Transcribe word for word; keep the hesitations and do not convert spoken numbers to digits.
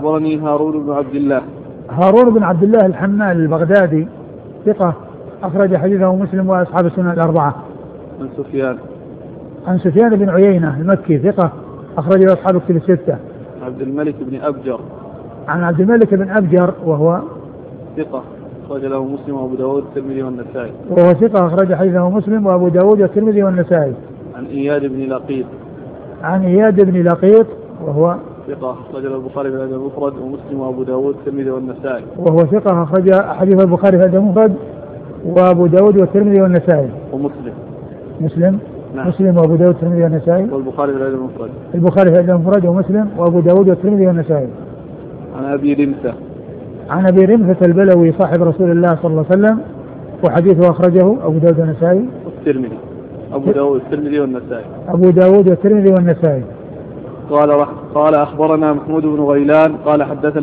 أخبرني هارون بن عبد الله. هارون بن عبد الله الحمال البغدادي ثقة أخرج حديثه مسلم وأصحاب السنن الأربعة. عن سفيان عن سفيان بن عيينة المكي ثقة أخرجه أصحاب الكتب الستة. عبد الملك بن أبجر. عن عبد الملك بن أبجر وهو ثقة أخرج له مسلم وأبو داود والترمذي والنسائي. وهو ثقة أخرج حديثه مسلم وأبو داود والترمذي والنسائي. عن إياد بن لقيط. عن إياد بن لقيط وهو ثقة أخرج له البخاري في الأدب المفرد ومسلم وأبو داود والترمذي والنسائي. وهو ثقة أخرج حديث البخاري في الأدب المفرد وأبو داود والترمذي والنسائي. ومسلم. مسلم. نعم. مسلم وأبو داود والترمذي والنسائي. والبخاري في الأدب المفرد. البخاري في الأدب المفرد ومسلم وأبو داود والترمذي والنسائي. عن أبي رمثة. عن أبي رمثة البلوي صاحب رسول الله صلى الله عليه وسلم وحديثه أخرجه أبو داود والنسائي. والترمذي. أبو داود والترمذي والنسائي. أبو داود والترمذي والنسائي. قال قال أخبرنا محمود بن غيلان قال حدثنا